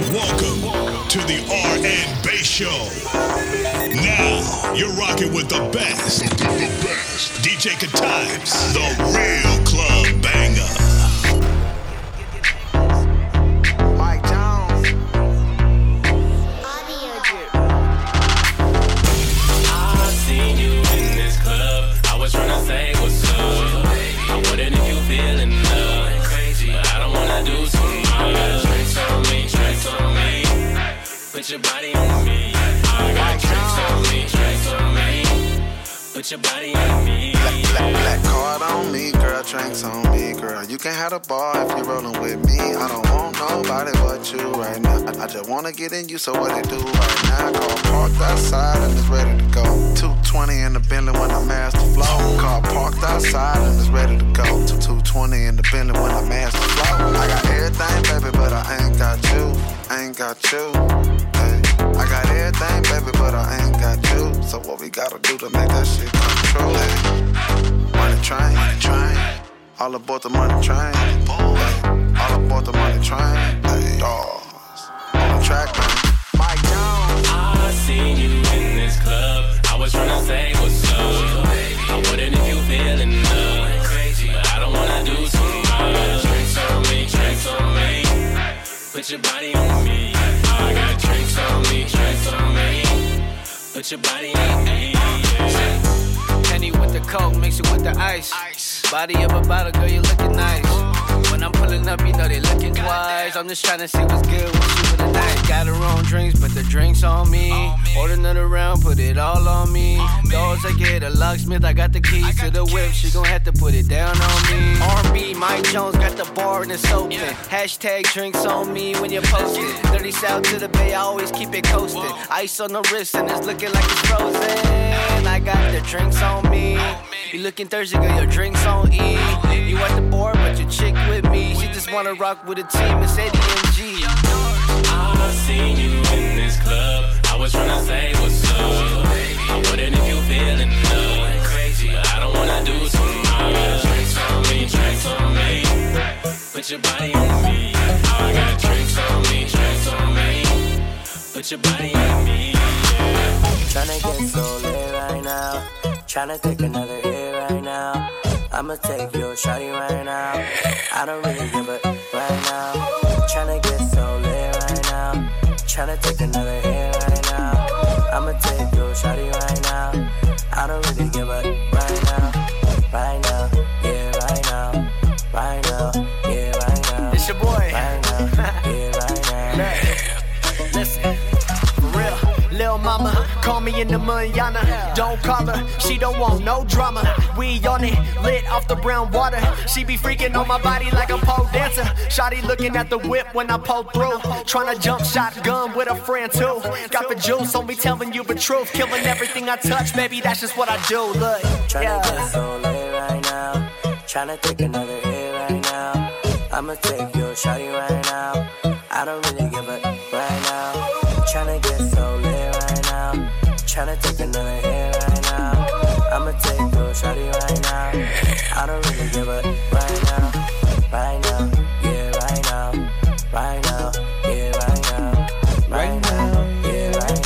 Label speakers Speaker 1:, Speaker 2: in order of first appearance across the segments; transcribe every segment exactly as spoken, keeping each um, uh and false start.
Speaker 1: Welcome to the R and Bass Show. Now you're rocking with the best, the best. D J Katimes, the real club banger.
Speaker 2: Mike Jones.
Speaker 3: I seen you in this club. I was trying to say what's up. I wondered if you feeling love. Crazy, but I don't wanna do too much. Drinks on me, drinks on me. Put your body on me. I got drinks on me, drinks on me. Put your body on me.
Speaker 2: Black, black, black card on me, girl. Drinks on me, girl. You can have the bar if you're rolling with me. I don't want nobody but you right now. I, I just wanna get in you, so what it do right now? Car parked outside and it's ready to go. two twenty in the Bentley when I mash the flow. Car parked outside and it's ready to go. two twenty in the Bentley when I mash the flow. I got everything, baby, but I ain't got you. I ain't got you. Hey. I got everything, baby, but I ain't got you. So what we gotta do to make that shit come true? Hey. Money train, money train. All aboard the money train. Hey. All aboard the money train. Hey. Dogs. On the track, man. Mike Jones.
Speaker 3: I seen you in this club. I was trying to say what's up. I wondered if you feeling love. Crazy, but I don't wanna do too much. Drinks on me, drinks on me. Put your body on me. I got drinks on me, drinks on me. Put your body on me.
Speaker 4: Henny with the coke, mix it with the ice. Body of a bottle, girl, you looking nice. When I'm pulling up, you know they looking twice. I'm just trying to see what's good with you for the night. Got her own drinks, but the drinks on me. Order none around, put it all on me. Doors, I get a locksmith, I got the keys to the whip. She gon' have to put it down on me. R and B, Mike Jones got the bar and it's open. Hashtag drinks on me when you post it. thirty South to the Bay, I always keep it coasted. Ice on the wrist and it's looking like it's frozen. I got the drinks on me. You looking thirsty, girl, your drinks on E. You at the bar, but your chick with me. She just wanna rock with a team, it's Eddie M G.
Speaker 3: I seen you in this club. I was trying to say what's up. I wondered if you feeling love. Crazy, but I don't wanna do too much. Drinks on me, drinks on me. Put your body on me. I got drinks on me, drinks on me. Put your body on me.
Speaker 5: Tryna get so lit right now. Tryna take another hit right now. I'ma take your shawty right now. I don't really give a right now. Tryna get so lit right now. Tryna take another hit right now. I'ma take your shawty right now. I don't really give a right now. Right now, yeah, right now. Right now, yeah, right now.
Speaker 4: It's your boy.
Speaker 5: Right now, yeah, right now.
Speaker 4: Listen, for real. Lil' mama, call me in the manana. Don't call her, she don't want no drama. We on it, lit off the brown water. She be freaking on my body like a pole dancer. Shawty looking at the whip when I pull through. Tryna jump shotgun with a friend too. Got the juice on me telling you the truth. Killing everything I touch, baby, that's just what I do. Look,
Speaker 5: Tryna
Speaker 4: yeah.
Speaker 5: get so lit right now. Tryna take another hit right now. I'ma take your shawty right now. I don't really give a right now. Tryna get so lit right now. Tryna take another hit right now. I'ma take your shawty right now. I don't really give a right now. Right now, yeah, right now. Right now, yeah, right now. Right now, yeah, right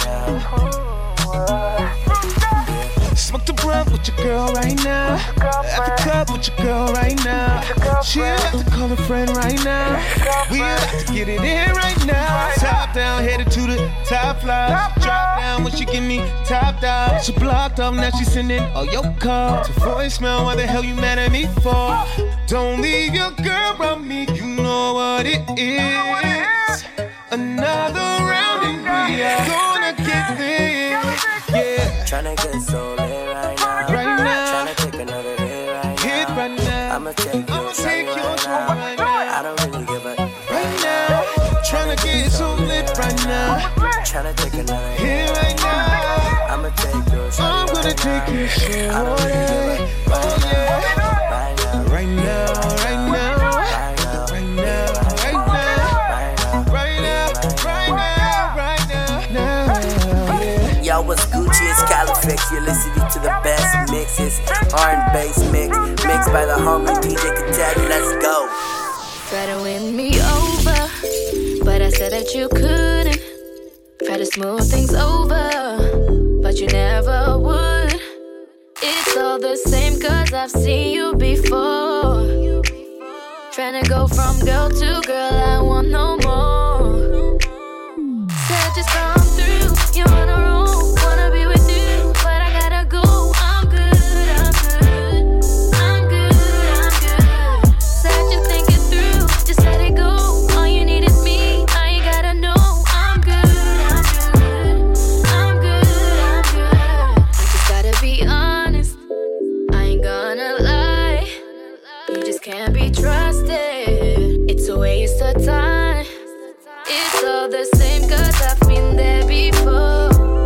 Speaker 5: now.
Speaker 6: Smoke the blunt with your girl right now. At the club with your girl right now. She about to call a friend right now. We about to get it in right now. Top down, headed to the top floor. Drop down when she give me top down. She blocked off, now she sending all your calls to voicemail. What the hell you mad at me for? Don't leave your girl around me. You know what it is. Another round and we are gonna get this. Yeah.
Speaker 5: Tryna get so lit right now.
Speaker 6: Right now.
Speaker 5: Tryna take another hit right now.
Speaker 6: Hit right now.
Speaker 5: I'ma take your
Speaker 6: I'ma take
Speaker 5: shawty
Speaker 6: yours
Speaker 5: right,
Speaker 6: right
Speaker 5: now.
Speaker 6: now.
Speaker 5: I don't really give a
Speaker 6: Right now. Tryna get so lit right now.
Speaker 5: Tryna take another hit
Speaker 6: Here right now.
Speaker 5: I'ma take your shawty
Speaker 6: I'm gonna
Speaker 5: right
Speaker 6: take
Speaker 5: now.
Speaker 6: your shit.
Speaker 5: I don't really give a
Speaker 6: Oh yeah.
Speaker 5: right now.
Speaker 6: Right now. Right now.
Speaker 5: Right now.
Speaker 6: Right now. Right now.
Speaker 5: Right now.
Speaker 6: Right now. Right now. Right now. Now. Yeah.
Speaker 5: Yo, what's Gucci? It's Califix. You're listening to the best mixes. R and bass mix. Mixed by the homie D J Katimes. Let's go.
Speaker 7: Try to win me over. But I said that you couldn't. Try to smooth things over, but you never would. It's all the same cause I've seen you before. Tryna go from girl to girl, I want no more. Said just come through, you're on a roll. Wanna be with you, but I gotta go. I'm good, I'm good, I'm good, I'm good. Said you think it through, just let it go. All you need is me, I ain't gotta know. I'm good, I'm good, I'm good, I'm good. I just gotta be honest, I ain't gonna lie. You just can't be trusted, it's a waste of time. It's all the same cause I've been there before.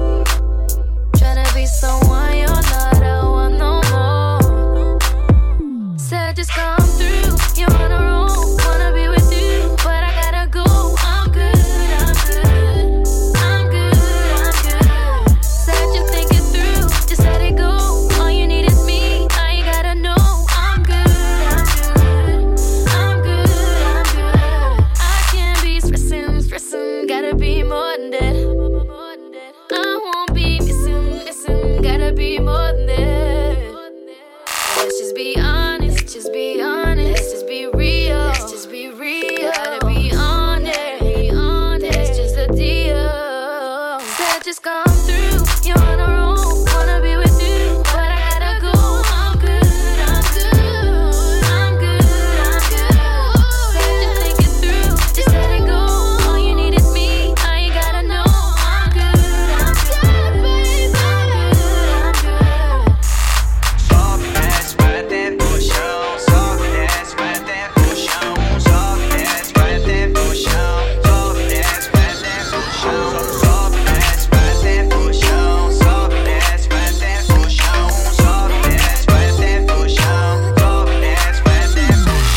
Speaker 7: Tryna be someone you're not, I want no more. Said just come through, you're on a roll. Wanna be with you, but I gotta go. I'm good, I'm good, I'm good, I'm good. Said you think it through, just let it go. All you need is me, I ain't gotta know. I'm good, I'm good, I'm good, I'm good. I can't be stressing, stressing, gotta be more than that. I won't be missing, missing, gotta be more than that. Let's just be honest, just be honest. Let's just be real, let's just be real. Gotta be on it, be on it. That's just the deal. Said just come through, you're on a roll. Wanna be with you, but I gotta go. I'm good, I'm good, I'm good, I'm good. Said you think it through, just let it go. All you need is me, I ain't gotta know. I'm good, I'm good, baby. I'm good, I'm good.
Speaker 8: Sobe, desce, vai até o chão. Sobe, desce, vai até o chão. Sobe, desce, vai até o chão. Sobe, desce, vai até o chão. Sobe, desce, vai até o chão. Sobe, desce, vai até o chão. Sobe, desce, vai até o chão. Sobe, desce, vai até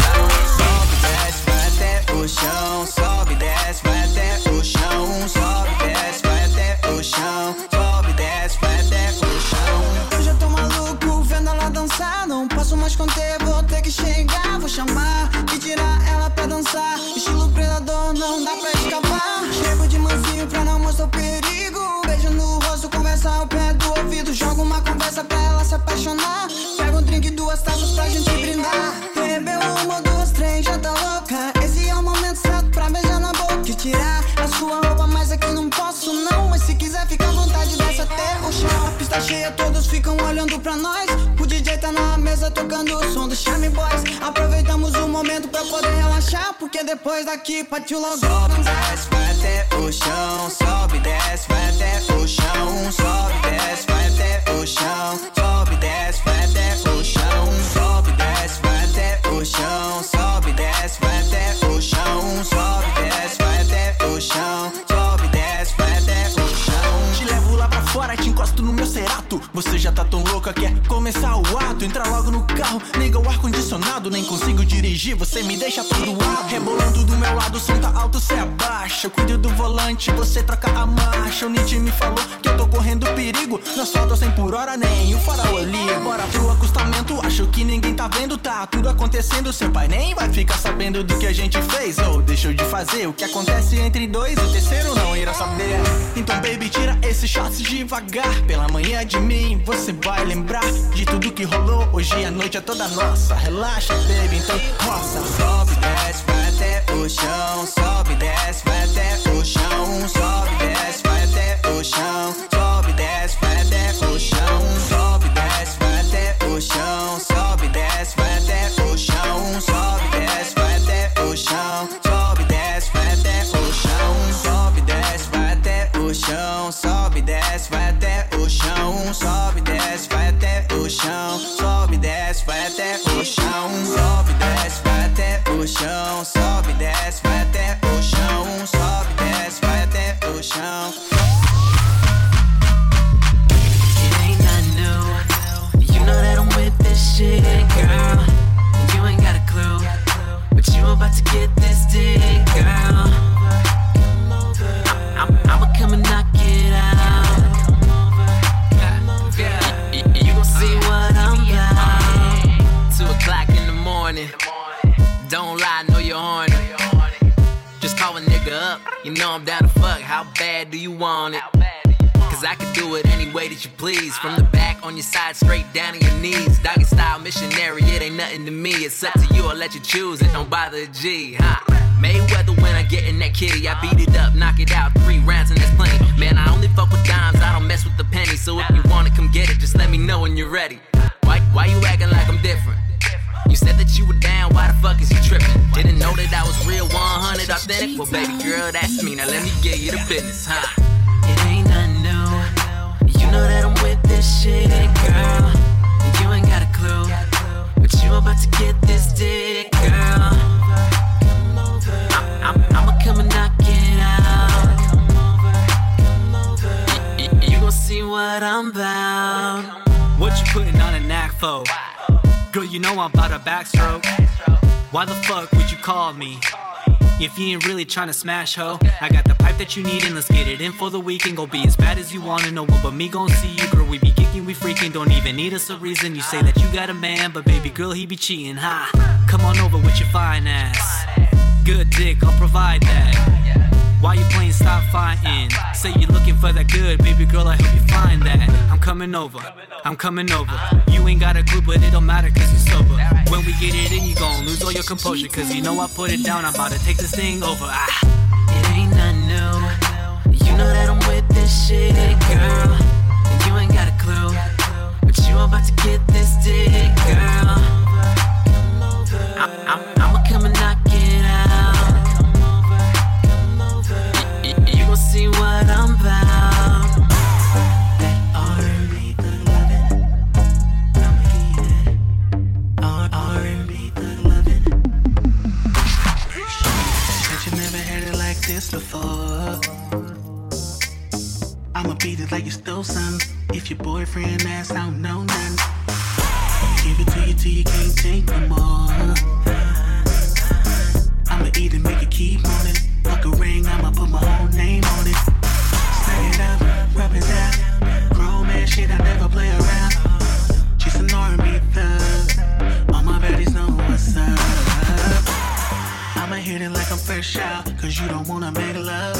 Speaker 8: o chão. Sobe, desce, vai até o chão. Sobe, desce, vai até o chão. Sobe, desce, vai até o chão.
Speaker 9: Eu já tô maluco vendo ela dançar. Não posso mais conter, vou ter que chegar. Vou chamar e tirar ela pra dançar. Estilo predador, não dá pra escapar. Chego de mansinho pra não mostrar o perigo. Beijo no rosto, conversa ao pé do ouvido. Jogo uma conversa pra ela se apaixonar. Pego um drink, duas taças pra gente brindar. Bebeu uma, duas, três, já tá louca. Esse é o momento certo pra beijar na boca e tirar a sua roupa, mas aqui não posso não. Mas se quiser fica à vontade, desce até o chão. A pista cheia, todos ficam olhando pra nós. O D J tá na mesa tocando o som do Charme Boys. Aproveitamos o momento pra poder relaxar, porque depois daqui partiu logo.
Speaker 8: Sobe, desce, vai até o chão. Sobe, desce, vai até o chão. Sobe, desce, vai até o chão. Sobe, desce, vai até o chão. Sobe, desce, vai até o chão. Sobe, desce, vai até o chão. Sobe, desce, vai até o chão. Sobe, desce, vai até o chão.
Speaker 10: Te levo lá pra fora, te encosto no meu cerato. Você já tá tão louca, quer começar o ato. Entra logo no carro, liga o ar-condicionado. Nem consigo dirigir, você me deixa atordoado. Rebolando do meu lado, senta alto, cê abaixa. Eu cuido do volante, você troca a marcha. O Nietzsche me falou que eu tô correndo perigo. Não asfalto a cem por hora, nem o farol ali. Bora pro acostamento, acho que ninguém tá vendo. Tá tudo acontecendo, seu pai nem vai ficar sabendo do que a gente fez. Ou deixou de fazer, o que acontece entre dois, o terceiro não irá saber. Então baby, tira esses shots devagar. Pela manhã de mim, você vai lembrar de tudo que rolou. Hoje a noite é toda nossa. Relaxa, baby, então roça.
Speaker 8: Sobe, desce, vai até o chão. Sobe, desce, vai até o chão. Sobe, desce, vai até o chão. Sobe, desce, vai até o chão. Sobe, desce, vai até o chão. Sobe, desce, vai até o chão. Sobe, desce, vai até o chão. Sobe, desce, vai até o chão. Sobe, desce, vai até o chão. Sobe, desce, vai até o chão. Sobe, desce, vai até o chão. Sobe, desce, vai até o chão. Sobe, desce, vai até o chão.
Speaker 11: wanna fuck, how bad do you want it? Cause I can do it any way that you please. From the back, on your side, straight down to your knees. Doggy style, missionary, it ain't nothing to me. It's up to you, I'll let you choose it, don't bother a G, huh? Mayweather when I get in that kitty, I beat it up, knock it out, three rounds and that's plenty. Man, I only fuck with dimes, I don't mess with the pennies. So if you wanna come get it, just let me know when you're ready. Why, why you acting like I'm different? You said that you were down, why the fuck is you tripping? Didn't know that I was real, one hundred authentic? Well, baby girl, that's me, now let me get you the business, huh? It ain't nothing new, you know that I'm with this shit, girl. And you ain't got a clue, but you about to get this dick, girl. I'm, I'ma come and knock it out. Y- y- you gon' see what I'm about.
Speaker 12: What you putting on a knack for? Girl, you know I'm about a backstroke. Why the fuck would you call me? If you ain't really tryna smash, ho, I got the pipe that you need and let's get it in for the weekend. Go be as bad as you wanna, no one but me gon' see you. Girl, we be geeking, we freaking, don't even need us a reason. You say that you got a man, but baby girl, he be cheating, ha. Come on over with your fine ass. Good dick, I'll provide that. Why you playing, stop fighting. Say you're looking for that good, baby girl, I hope you find that. I'm coming over, I'm coming over. You ain't got a clue, but it don't matter cause you're sober. When we get it in, you gon' lose all your composure. Cause you know I put it down, I'm about to take this thing over. Ah.
Speaker 11: It ain't nothing new, you know that I'm with this shit, girl. And you ain't got a clue, but you about to get this dick, girl. I'm, I'm, I'ma come and knock it out. Y- y- you gon' see what I'm about. That R and B, the lovin', I'm heated. R and B, the lovin'.
Speaker 10: Bet you never had it like this before. I'ma beat it like you stole some. If your boyfriend asks, I don't know none. Give it to you till you can't take no more. I'ma eat it, make it keep on it. Fuck a ring, I'ma put my whole name on it. Stack it up, rub it down. Grown man shit, I never play around. She's an R and B thug. All my baddies know what's up. I'ma hit it like I'm fresh out, cause you don't wanna make love.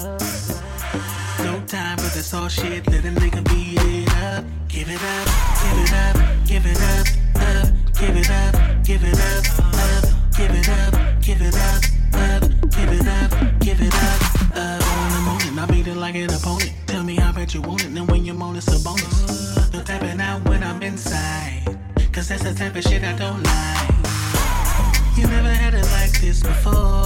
Speaker 10: No time for this all shit, let a nigga beat it up. Give it up, give it up, give it up, up. Give it up, give it up, up. Give it up, give it up, up. Give it up, give it up, up. Oh, in the morning, I beat it like an opponent. Tell me how bad you want it, then when you moan, it's a bonus. No tapping out when I'm inside, cause that's the type of shit I don't like. You never had it like this before.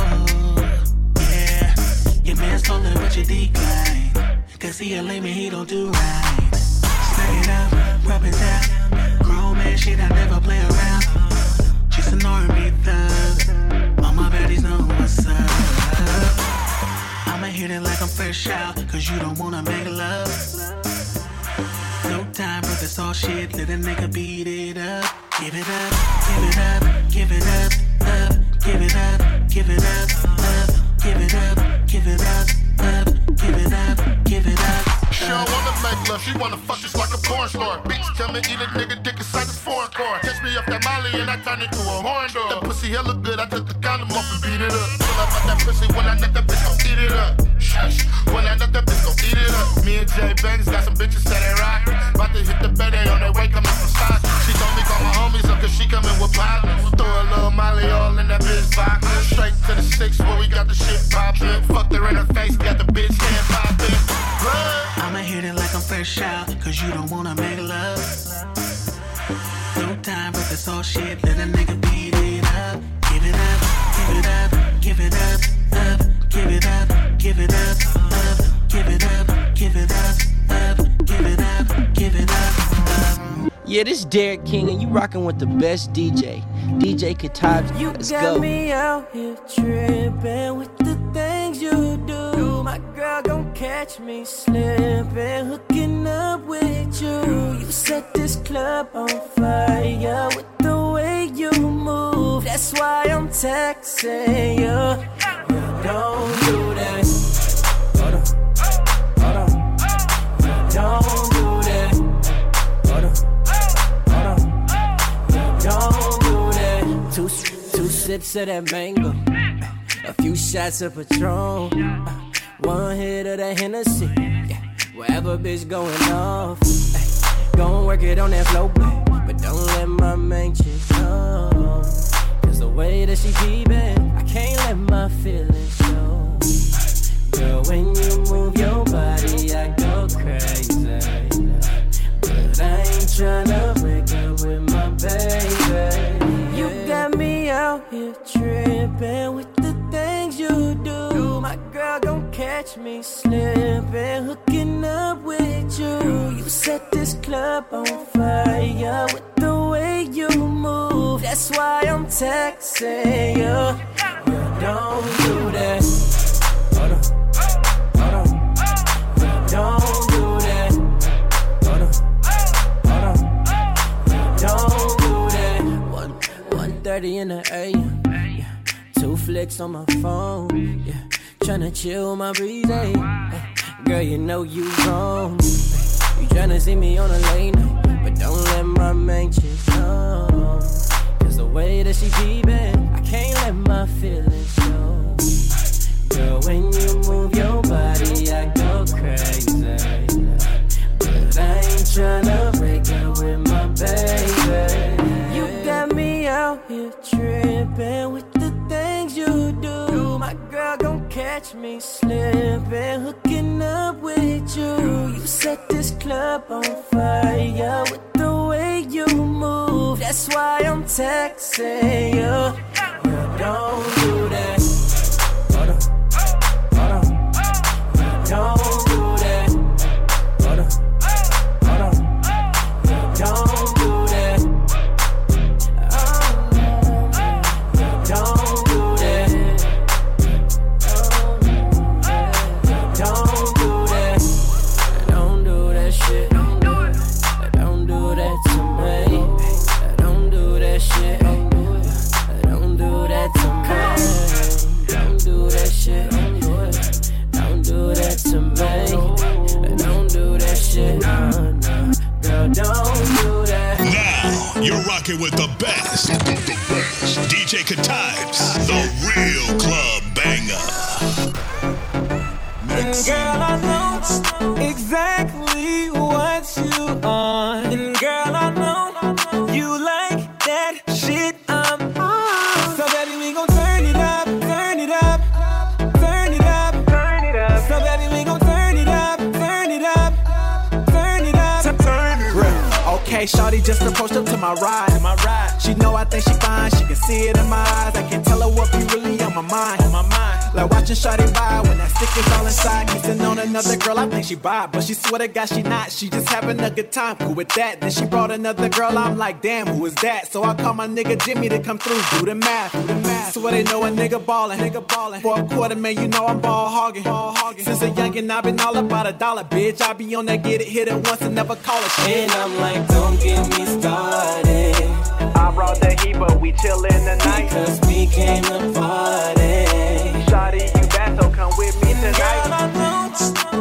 Speaker 10: Yeah, your man's taller but you decline, cause he a lame and he don't do right. Stack it up, rub it down. Grown man shit, I never play around. She's an R and B thug. All my baddies know what's up. I'ma hit it like I'm fresh out, cause you don't wanna make love. No time for this all shit, let a nigga beat it up. Give it up, give it up, give it up, up. Give it up, give it up, up. Give it up, give it up, up. Give it up, give it up.
Speaker 13: She don't wanna make love, she wanna fuck just like a porn star. Bitch, tell me eat a nigga dick inside this foreign car. Catch me off that molly and I turn into a horn dog. That pussy hella good, I took the condom off and beat it up. Pull up out that pussy when I nut that bitch gon' eat it up. Shush, when I nut that bitch gon' eat it up. Me and Jay Banks got some bitches that ain't rockin'. About to hit the bed, they on their way coming from side. She told me call my homies up cause she coming with partners. Throw a little molly all in that bitch vodka. Straight to the six where we got the shit poppin'. Fucked her in her face, got the bitch head poppin'.
Speaker 10: I'ma hit it like I'm fresh out, cause you don't wanna make love. No time for this all shit, let a nigga beat it up. Give it up, give it up, give it up, up. Give it up, give it up, up. Give it up, give it up, up. Give it up, give it up, up.
Speaker 14: Yeah, this Derek King, and you rockin' with the best D J, D J Katabs.
Speaker 5: You
Speaker 14: Let's
Speaker 5: got
Speaker 14: go.
Speaker 5: me out here trippin' with the things you do. My girl gon' catch me slippin', hooking up with you. You set this club on fire with the way you move. That's why I'm texting you. Don't do that. Hold on, hold on. Don't do that. Hold on, hold on. Don't do that. Two, two sips of that mango, a few shots of Patron.
Speaker 14: One hit of that Hennessy. Yeah. Wherever bitch going off. Ay, gon' work it on that flow, babe. But don't let my main chick know. Cause the way that she peepin', I can't let my feelings show. Girl, when you move your body, I go crazy. But I ain't tryna break up with my baby. You got me out here trippin' with the things you do. My girl gon' catch me slippin', hooking up with you. You set this club on fire with the way you move. That's why I'm texting you. Girl, don't do that. Hold on, hold on. Girl, don't do that. Hold on, hold on. Don't do that. One, one thirty in the A M. Yeah. Two flicks on my phone. Yeah. Tryna chill my breeze. Hey. Girl, you know you wrong. You tryna see me on a late night, but don't let my main chick know. Cause the way that she peepin', I can't let my feelings show. Girl, when you move your body, I go crazy. But I ain't tryna break up with my baby. You got me out here trippin' with the things you do. My girl gon' catch me slippin', hooking up with you. You set this club on fire with the way you move. That's why I'm texting you. Girl, don't do that. Hold on, hold on. Don't do that. Hold on, hold on. Don't do that. Oh, don't do that. Don't do that. Don't do that shit. Don't do it. Don't do that to me. Don't do that shit. Don't do that to me. Don't do that shit. Don't do that to me. Don't do that shit. No, no. Girl, don't do that.
Speaker 1: Now you're rocking with the best. D J Katimes, the real club banger.
Speaker 6: And girl, I know exactly what you on. And girl, I know you like that shit I'm on. So baby, we gon' turn it up, turn it up, turn it up, turn it up. So baby, we gon' turn it up, turn it up, turn it up, turn it up.
Speaker 10: Okay, shawty just approached up to my ride. My ride. She know I think she fine. She can see it in my eyes. I can tell her what be really on my mind. On my mind. Like watching shawty vibe when that stick is all inside. Kissing on another girl, I think she vibe, but she swear to God she not. She just having a good time. Cool with that. Then she brought another girl. I'm like, damn, who is that? So I call my nigga Jimmy to come through. Do the math. Do the math. Swear they know a nigga ballin'. Nigga ballin'. For a quarter, man, you know I'm ball hogging. Ball hogging. Since a youngin', I been all about a dollar, bitch. I be on that get it, hit it once and never call it shit.
Speaker 14: And I'm like, don't get me started.
Speaker 10: I brought the heat, but we chillin' tonight.
Speaker 14: Because we came to party.
Speaker 10: Shawty, you bad, so come with me tonight.
Speaker 6: Girl, I know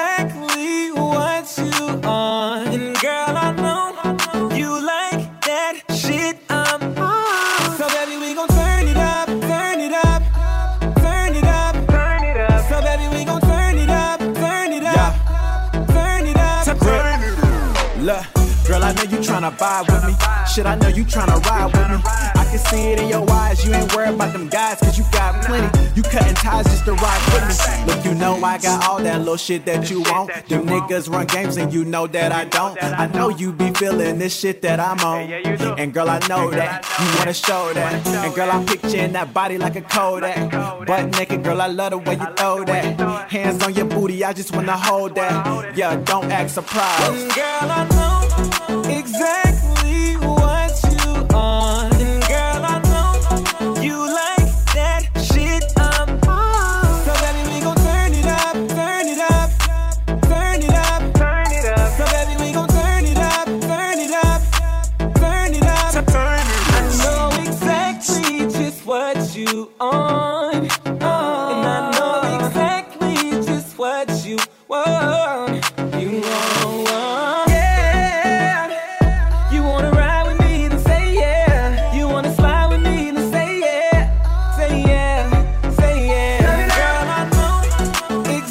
Speaker 6: exactly what you on. And girl, I know you like that shit I'm on. So baby, we gon' turn it up, turn it up, turn it up, turn it up. So baby, we gon' turn it up, turn it up, turn it up, turn it up.
Speaker 10: Look, girl, I know you tryna vibe with me. Shit, I know you tryna ride with me. I can see it in your eyes. You ain't worried about them guys, cause you got plenty. You cutting ties just to ride with me. Look, you know I got all that little shit that you want. Them niggas run games and you know that I don't. I know you be feeling this shit that I'm on. And girl, I know that. You wanna show that. And girl, I'm picturing that body like a Kodak. Butt naked, girl, I love the way you throw that. Hands on your booty, I just wanna hold that. Yeah, don't act surprised.
Speaker 6: And girl, I know exactly what you on. And girl, I know you like that shit I'm on. So baby, we gon' turn it up, turn it up, turn it up, turn it up. So baby, we gon' turn it up, turn it up, turn it up, turn it up. I know exactly just what you on, on. And I know exactly just what you want. You want, want. You wanna ride with me, then say yeah. You wanna slide with me, then say yeah. Say yeah, say yeah. Girl, I know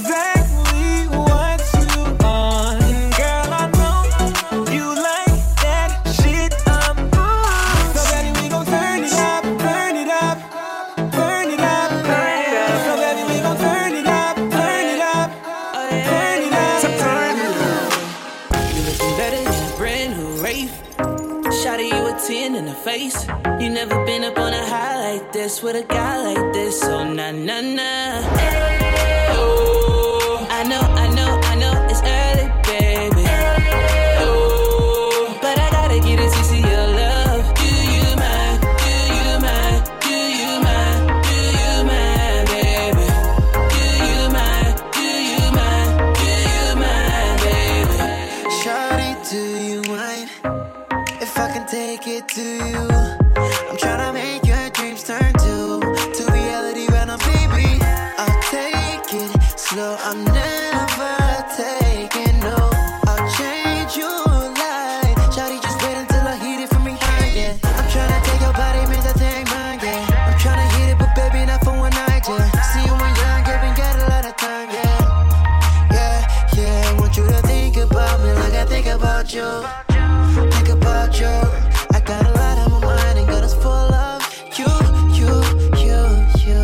Speaker 15: ten in the face. You never been up on a high like this with a guy like this. So nah, nah, nah. Hey, oh. I know, I know, I know it's early, baby. Hey, oh. But I gotta get a taste of your love. Do you mind? Do you mind? Do you mind? Do you mind, baby? Do you mind? Do you mind? Do you mind, baby?
Speaker 9: Shawty, do you mind if I can take it to you? I'm tryna make your dreams turn to to reality right now, baby. I'll take it slow, I'm never taking no. I'll change your life. Shawty, just wait until I hit it from behind, yeah. I'm tryna take your body, make that thing mine, yeah. I'm tryna hit it, but baby, not for one night, yeah. See you when young, giving, got a lot of time, yeah. Yeah, yeah, I want you to think about me like I think about you. Think about you. I got a lot on my mind and God is full of you, you, you, you.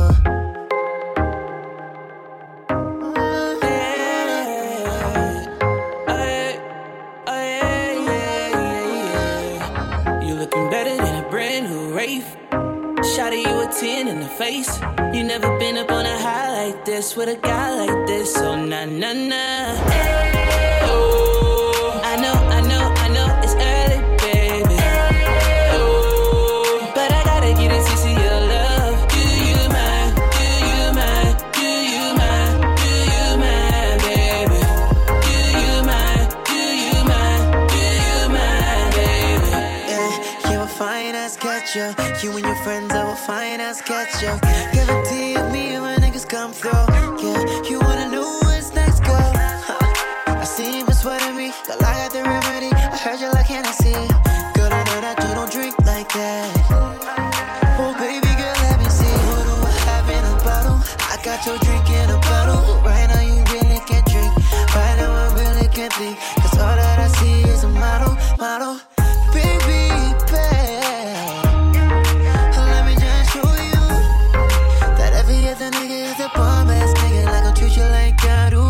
Speaker 15: You looking better than a brand new Wraith. Shawty, you a ten in the face. You never been up on a high like this with a guy like this. So nah, nah, nah. Hey, oh. I know, I know, I know it's early, baby. Hey, oh. But I gotta get a taste of your love. Do you mind? Do you mind? Do you mind? Do you mind, baby? Do you mind? Do you mind? Do you mind, baby?
Speaker 9: Yeah, you a fine ass catcher. You and your friends are a fine ass catcher. Give it to you, me when niggas come through. Yeah, you wanna know what's next, girl? Huh. I see you been sweating me, girl, I got the remedy. I heard you like Hennessy. Girl, I know that you don't drink like that. Oh, baby girl, let me see. What do I have in a bottle? I got your drink in a bottle. Right now you really can't drink. Right now I really can't think. Cause all that I see is a model, model. Baby, babe. Let me just show you that every other nigga is a bomb ass nigga. Like I'll treat you like I do.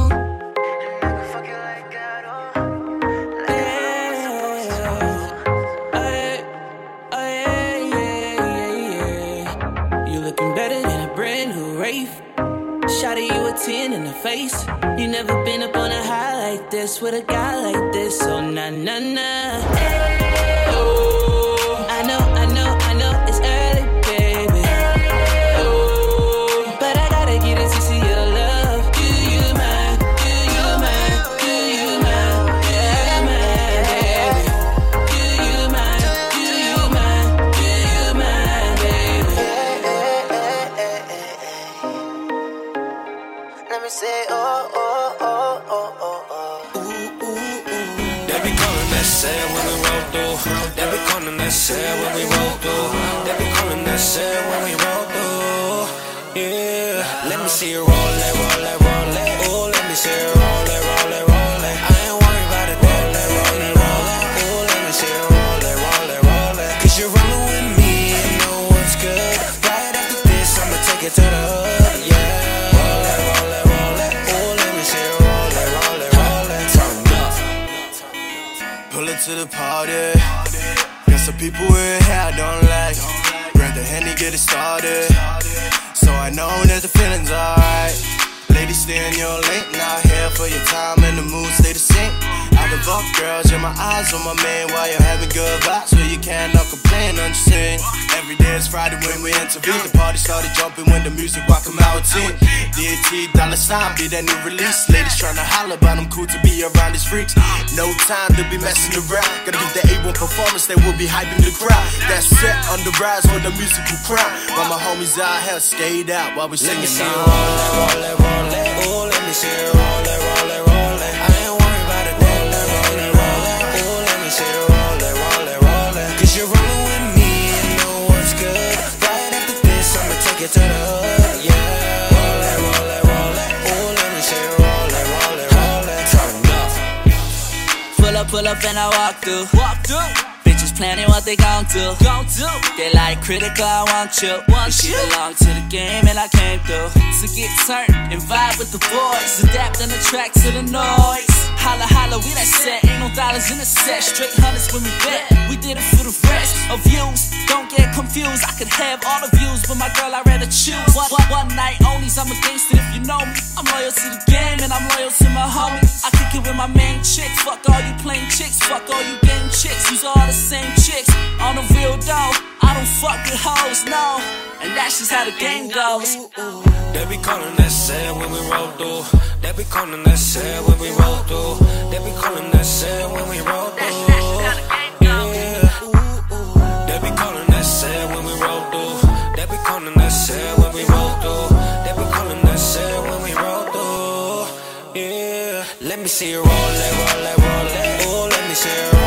Speaker 15: Shawty, you a ten in the face. You never been up on a high like this with a guy like this. So nah, nah, nah. Hey, oh. I know, I know, I know it's early, baby. Hey, oh. But I gotta get a taste of your love. Do you mind? Do you mind? Do you mind? Do you mind, baby? Do you mind? Do you mind? Do you mind, baby?
Speaker 9: Let me say, oh, oh, oh, oh, oh, oh. Ooh, ooh, ooh.
Speaker 16: They be calling that sad when we roll through. They be calling that sad when we roll through. They be calling that sad when we roll through. Yeah. Let me see you roll it, roll it, roll it. Ooh, let me see you roll it, roll it, roll it. I ain't worried about it, roll it, roll it, roll it. Ooh, let me see you roll it, roll it, roll it. Cause you're rolling with me and know what's good. Right after this, I'ma take it to the hood, yeah.
Speaker 17: Pull it to the party. Got some people in here I don't like. Grab the Henny, get it started. So I know that the feeling's alright. Ladies, stay in your lane. Not here for your time and the mood stay the same. Out of up, girls, you're my eyes on my man. While you're having good vibes, where you cannot complain, understand. Every day is Friday when we intervene. The party started jumping when the music rock come out ten. D A T, dollar sign, be that new release. Ladies tryna holler, but I'm cool to be around these freaks. No time to be messing around. Gotta give the A one performance, they will be hyping the crowd. That's set on the rise when the music will crown. While my homies out here skate out while we singing.
Speaker 16: Let me see you roll it, roll it, roll it. Ooh, let me see you roll it, roll it, roll it. I ain't worried about it, roll it, roll it, roll it. Ooh, let me see you roll it, roll it, roll it. Cause you're rolling with me and know what's good. Right after this, I'ma take it to the hood, yeah. Roll it, roll it, roll it. Ooh, let me see you roll it, roll it, roll it. Turn up.
Speaker 15: Pull up, pull up and I walk through. Walk through. Bitches planning what they gon' do. Gon' do. They like critical, I want you. Want you. She belong to the game and I came through. So get turned and vibe with the boys. Adapt on the track to the noise. Holla, holla, we that set. Ain't no dollars in the set. Straight hundreds when we bet. We did it for the rest of views. Don't get confused. I could have all the views, but my girl, I'd rather choose. One, one, one night onlys, I'm a gangster if you know me. I'm loyal to the game and I'm loyal to my homies. I kick it with my main chick. Fuck all you plain chicks. Fuck all you game chicks. These all the same chicks. On the real though, I don't fuck with hoes, no. And that's just how the game goes.
Speaker 16: They be calling that sad when we roll through. They be calling that sad when we roll through. They be calling that sad when we roll through. Yeah. They be calling that sad when we roll through. They be calling that sad when we roll through. They be calling that sad when we roll through. Yeah. Let me see you roll it, roll it, roll it. Oh, let me see you roll it.